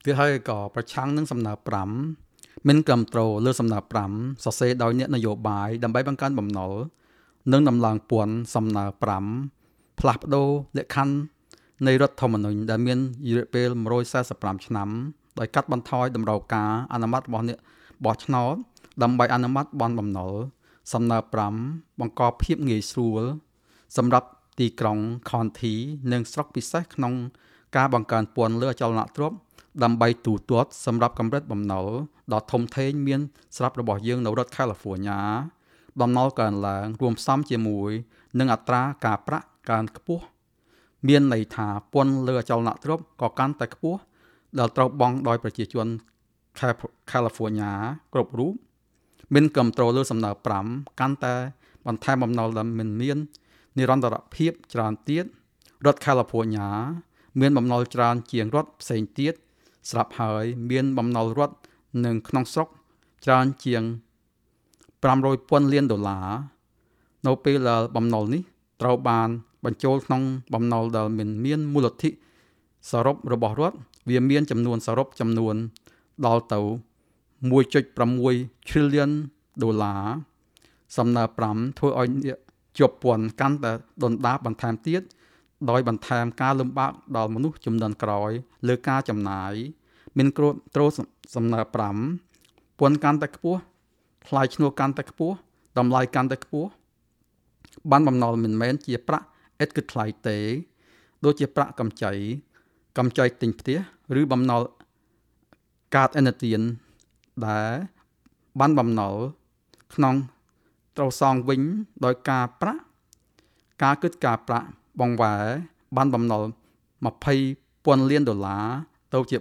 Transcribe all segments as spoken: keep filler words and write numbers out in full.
វាហើយក៏ប្រឆាំងនឹងសំណើប្រាំមិនគ្រប់គ្រងលើសំណើប្រាំសរសេរដោយអ្នកនយោបាយដើម្បីបង្កើនបំណុលនិងដំឡើងពន្ធសំណើប្រាំផ្លាស់ប្ដូរលក្ខខណ្ឌនៃរដ្ឋធម្មនុញ្ញដែលមានរយៈពេលmột trăm bốn mươi lămឆ្នាំដោយកាត់បន្ថយតម្រូវការអនុម័តរបស់អ្នកបោះឆ្នោតដើម្បីអនុម័តបន់បំណុលសំណើប្រាំបង្កភាពងាយស្រួលសម្រាប់ទីក្រុងខនធីនិងស្រុកពិសេសក្នុងការបង្កើនពន្ធលើអចលនទ្រព្យដើម្បីទូទាត់សម្រាប់កម្រិតបំណុលដ៏ធំធេងមានស្រាប់របស់យើងនៅរដ្ឋ California បំណុលកើនឡើងរួមផ្សំជាមួយនឹងអត្រាការប្រាក់កើនខ្ពស់មានន័យថាពន្ធលើអចលនទ្រព្យក៏កាន់តែខ្ពស់ដែលត្រូវបង់ដោយប្រជាជន California គ្រប់រូបមានគ្រប់គ្រងលើសំណើប្រាំកាន់តែបន្ថែមបំណុលដែលមិនមាននិរន្តរភាពច្រើនទៀតរដ្ឋ California មានបំណុលច្រើនជាងរដ្ឋផ្សេងទៀតស្រាប់ហើយមានបំណុលរដ្ឋនិងក្នុងស្រុកច្រើនជាងfive hundredពាន់លានដុល្លារនៅពេលដែលបំណុលនេះត្រូវបានបញ្ចូលក្នុងបំណុលដែលមិនមានមូលធនសរុបរបស់រដ្ឋវាមានចំនួនសរុបចំនួនដល់ទៅone point six trillionដុល្លារសំណើប្រាំធ្វើឲ្យជាប់ពន្ធកាន់តែដុនដាបបន្ថែមទៀតដោយបន្ថែមការលំបាកដល់មនុស្សជំនាន់ក្រោយលើការចំណាយមានគ្រោះត្រូសំណើប្រាំពន្ធកាន់តែខ្ពស់ថ្លៃឈ្នួលកាន់តែខ្ពស់តម្លៃកាន់តែខ្ពស់បានបំណុលមិនមែនជាប្រាក់ឥតគិតថ្លៃទេដូចជាប្រាក់កម្ចីកម្ចីទិញផ្ទះឬបំណុលកាតឥណទានដែលបានបំណុលក្នុងត្រូវសងវិញដោយការប្រាក់ការគិតការប្រាក់បង្វែរបានបំណុលtwentyពាន់លានដុល្លារទៅជា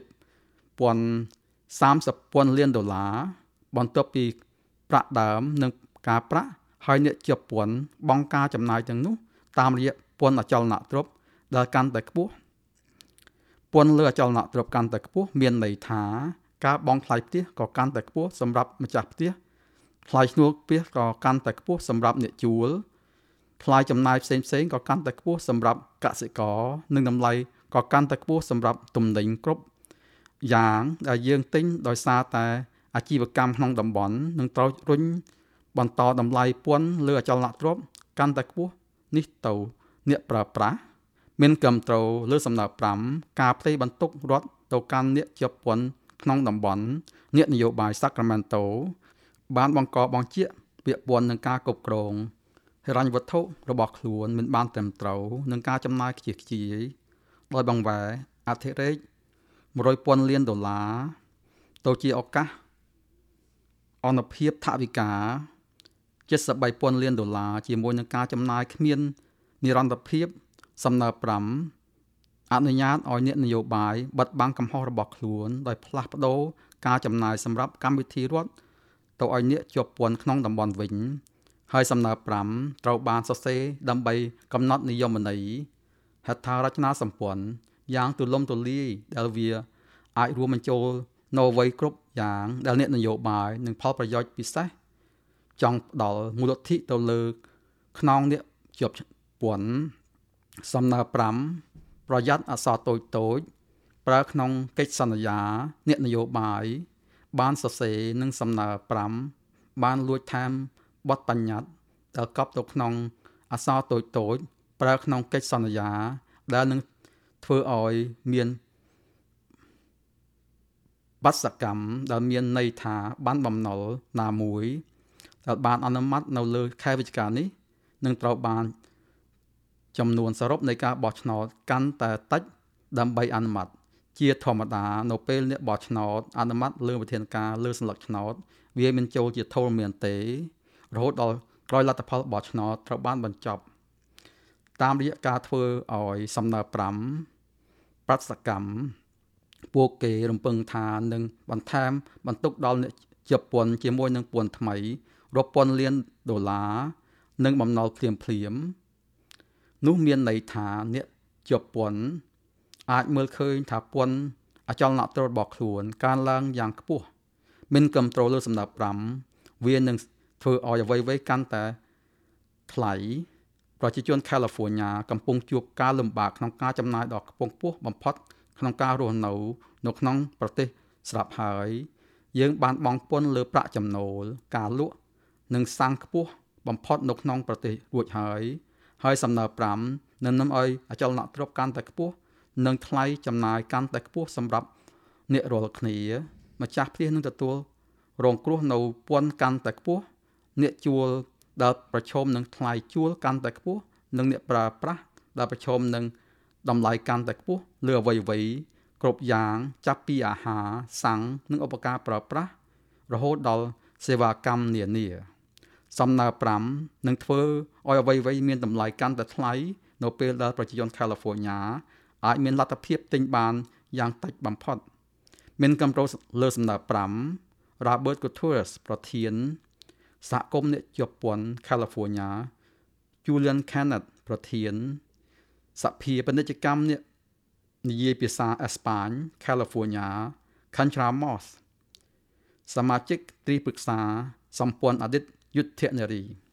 thirtyពាន់លានដុល្លារបន្ទាប់ពីប្រាក់ដើមនិងការប្រាក់ហើយអ្នកជាប់ពន្ធបង់ការចំណាយទាំងនោះតាមរយៈពន្ធអចលនទ្រព្យដែលកាន់តែខ្ពស់ពន្ធលើអចលនទ្រព្យកាន់តែខ្ពស់មានន័យថាការបង់ថ្លៃផ្ទះក៏កាន់តែខ្ពស់សម្រាប់ម្ចាស់ផ្ទះថ្លៃឈ្នួលផ្ទះក៏កាន់តែខ្ពស់សម្រាប់អ្នកជួលថ្លៃចំណាយផ្សេងៗក៏កាន់តែខ្ពស់សម្រាប់កសិករនិងតម្លៃក៏កាន់តែខ្ពស់សម្រាប់ទំនិញគ្រប់យ៉ាងដែលយើងទិញដោយសារតែអាជីវកម្មក្នុងតំបន់នឹងត្រូវរុញបន្តតម្លៃពន្ធលើអចលនទ្រព្យកាន់តែខ្ពស់នេះទៅអ្នកប្រើប្រាស់មានគ្រប់គ្រងលើសំណើប្រាំការផ្ទេរបន្ទុករដ្ឋទៅកាន់អ្នកជាប់ពន្ធក្នុងតំបន់អ្នកនយោបាយ Sacramento បានបង្កបង្ជាពាក្យពន្ធនឹងការគ្រប់គ្រងហិរញ្ញវត្ថុរបស់ខ្លួនមិនបានត្រឹមត្រូវនឹងការចំណាយខ្ជិះខ្ជាយដោយបង្វែរអធិរាជone hundredពាន់លានដុល្លារទៅជាឱកាសអនុភាពថវិកាseventy-threeពាន់លានដុល្លារជាមួយនឹងការចំណាយគ្មាននិរន្តរភាពសំណើប្រាំអនុញ្ញាតឲ្យអ្នកនយោបាយបិទបាំងកំហុសរបស់ខ្លួនដោយផ្លាស់ប្ដូរការចំណាយសម្រាប់កម្មវិធីរដ្ឋទៅឲ្យអ្នកជាប់ពន្ធក្នុងតំបន់វិញហើយសំណើប្រាំត្រូវបានសរសេរដើម្បីកំណត់និយមន័យហេដ្ឋារចនាសម្ព័ន្ធយ៉ាងទូលំទូលាយដែលវាអាចរួមបញ្ចូលនៅអ្វីគ្រប់យ៉ាងដែលអ្នកនយោបាយនិងផលប្រយោជន៍ពិសេសចង់ផ្ដល់មូលធនទៅលើខ្នងអ្នកជាប់ពន្ធសំណើប្រាំប្រយ័ត្នអក្សរតូចតូចប្រើក្នុងកិច្ចសន្យាអ្នកនយោបាយបានសរសេរនិងសំណើប្រាំបានលួចថែមបទបញ្ញត្តិដែលកប់ទៅក្នុងអក្សរតូចតូចប្រើក្នុងកិច្ចសន្យាដែលនឹងធ្វើឲ្យមានបទសកម្មដែលមានន័យថាបានបំណុលណាមួយដែលបានអនុម័តនៅលើខែវិច្ឆិកានេះនឹងត្រូវបានចំនួនសរុបនៃការបោះឆ្នោតកាន់តែតិចដើម្បីអនុម័តជាធម្មតានៅពេលអ្នកបោះឆ្នោតអនុម័តលើវិធានការលើសញ្ញកឆ្នោតវាមិនចូលជាធរមានទេរហូតដល់ក្រោយលទ្ធផលបោះឆ្នោតត្រូវបានបញ្ចប់តាមរយៈការធ្វើឲ្យសំណើប្រាំប្រតិកម្មពួកគេរំពឹងថានឹងបន្ថែមបន្ទុកដល់អ្នកជាប់ពន្ធជាមួយនឹងពន្ធថ្មីរាប់ពាន់លានដុល្លារនិងបំណុលភ្លាមភ្លាមនោះមានន័យថាអ្នកជាប់ពន្ធអាចមើលឃើញថាពន្ធអចលនទ្រព្យរបស់ខ្លួនកើនឡើងយ៉ាងខ្ពស់មានគ្រប់គ្រងលើសំណើប្រាំវានឹងធ្វើឲ្យអ្វីៗកាន់តែថ្លៃប្រជាជន California កំពុងជួបការលំបាកក្នុងការចំណាយដ៏ខ្ពង់ខ្ពស់បំផុតក្នុងការរស់នៅនៅក្នុងប្រទេសស្រាប់ហើយយើងបានបង់ពន្ធលើប្រាក់ចំណូលការលក់និងសាំងខ្ពស់បំផុតនៅក្នុងប្រទេសរួចហើយហើយសំណើប្រាំនឹងនាំឲ្យអចលនទ្រព្យកាន់តែខ្ពស់និងថ្លៃចំណាយកាន់តែខ្ពស់សម្រាប់អ្នករាល់គ្នាម្ចាស់ផ្ទះនឹងទទួលរងគ្រោះនៅពន្ធកាន់តែខ្ពស់អ្នកជួលដែលប្រឈមនឹងថ្លៃជួលកាន់តែខ្ពស់និងអ្នកប្រើប្រាស់ដែលប្រឈមនឹងតម្លៃកាន់តែខ្ពស់លើអ្វីៗគ្រប់យ៉ាងចាប់ពីអាហារសាំងនិងឧបករណ៍ប្រើប្រាស់រហូតដល់សេវាកម្មនានាសំណើប្រាំនឹងធ្វើឲ្យអ្វីៗមានតម្លៃកាន់តែថ្លៃនៅពេលដែលប្រជាជន California អាចមានលទ្ធភាពទិញបានយ៉ាងតិចបំផុតមានគម្រោងលើសំណើប្រាំ Robert Gutierrez ប្រធានសហគមន៍អ្នកជាប់ពន្ធ California Julian Kenneth ប្រធានសភាពាណិជ្ជកម្មអ្នកនិយាយភាសាអេស្ប៉ាញ California Contra Moss សមាជិកទីប្រឹក្សាសម្ព័ន្ធអតីតយុទ្ធនារី